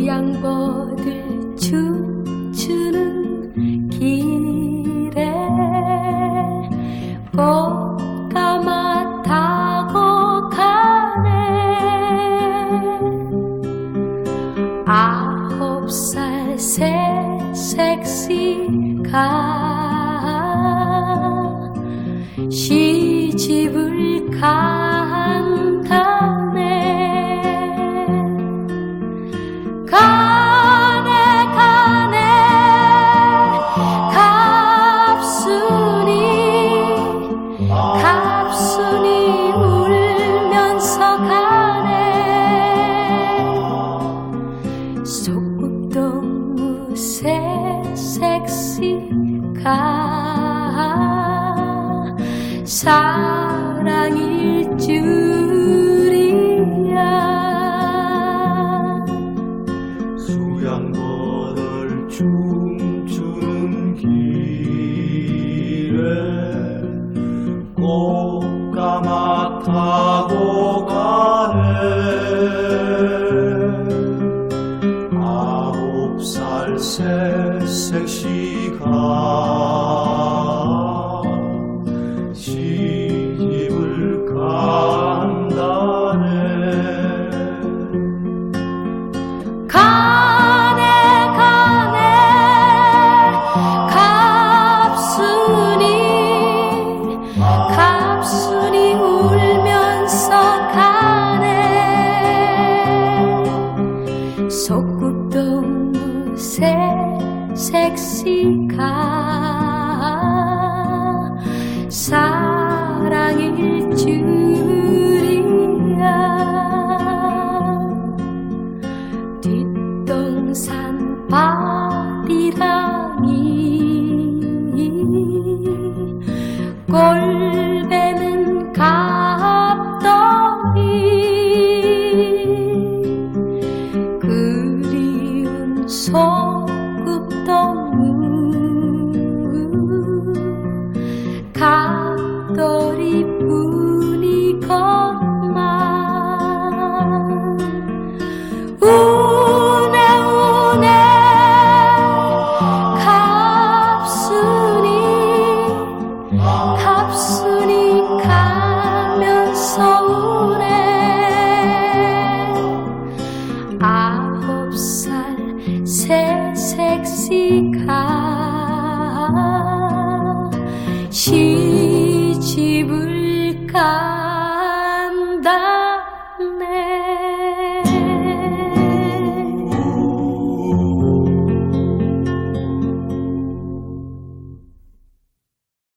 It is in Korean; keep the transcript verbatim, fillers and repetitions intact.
수양버들 춤추는 길에 꽃가마 타고 가네. 아홉 살 새 색시가 시집을 간다네. 가네 가네 갑순이 갑순이 울면서 가네. 소꿉동무 새 색시가 사랑일 줄이야. 수양버들 춤추는 길에 꽃가마 타고 가네. 아홉 살 새 색시가 시집을 간다네. 가네 가네 갑순이 갑순이 울면서 가네. 소꿉동무 새 색시가 사랑일 줄이야. 뒷동산 바디랑이 꼴배는 갑돌이 그리운 소꿉동무 갑돌이뿐이건만 우네 우네 갑순이 갑순이 가면서 우네. 아홉 살 새 색시가 시집을 가